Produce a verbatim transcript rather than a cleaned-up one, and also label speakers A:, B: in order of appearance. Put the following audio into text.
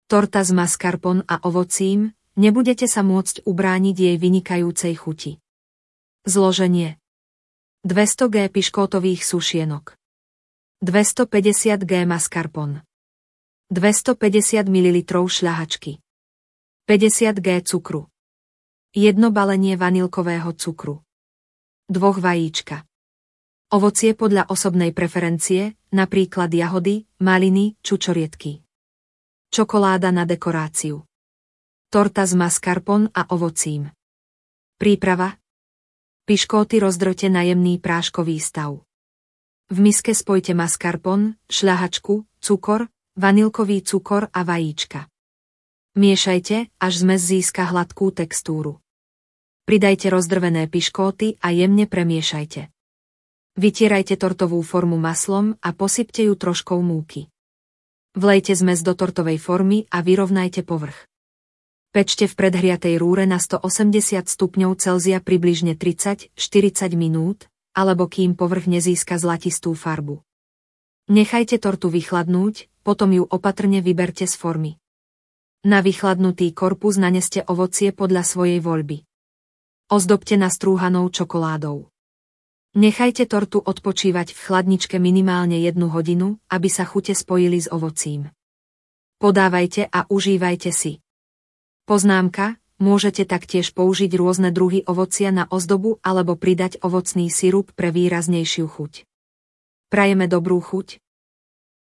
A: Torta s mascarpone a ovocím, nebudete sa môcť ubrániť jej vynikajúcej chuti. Zloženie: dvesto gramov piškótových sušienok, dvestopäťdesiat gramov mascarpone, dvestopäťdesiat mililitrov šľahačky, päťdesiat gramov cukru, jedno balenie vanilkového cukru, dvoch vajíčka. Ovocie podľa osobnej preferencie, napríklad jahody, maliny, čučoriedky. Čokoláda na dekoráciu. Torta s mascarpone a ovocím. Príprava: piškóty rozdrote na jemný práškový stav. V miske spojte mascarpone, šľahačku, cukor, vanilkový cukor a vajíčka. Miešajte, až zmes získa hladkú textúru. Pridajte rozdrvené piškóty a jemne premiešajte. Vytierajte tortovú formu maslom a posypte ju troškou múky. Vlejte zmes do tortovej formy a vyrovnajte povrch. Pečte v predhriatej rúre na stoosemdesiat stupňov Celzia približne tridsať až štyridsať minút, alebo kým povrch nezíska zlatistú farbu. Nechajte tortu vychladnúť, potom ju opatrne vyberte z formy. Na vychladnutý korpus naneste ovocie podľa svojej voľby. Ozdobte nastrúhanou čokoládou. Nechajte tortu odpočívať v chladničke minimálne jednu hodinu, aby sa chute spojili s ovocím. Podávajte a užívajte si. Poznámka: môžete taktiež použiť rôzne druhy ovocia na ozdobu alebo pridať ovocný sirup pre výraznejšiu chuť. Prajeme dobrú chuť.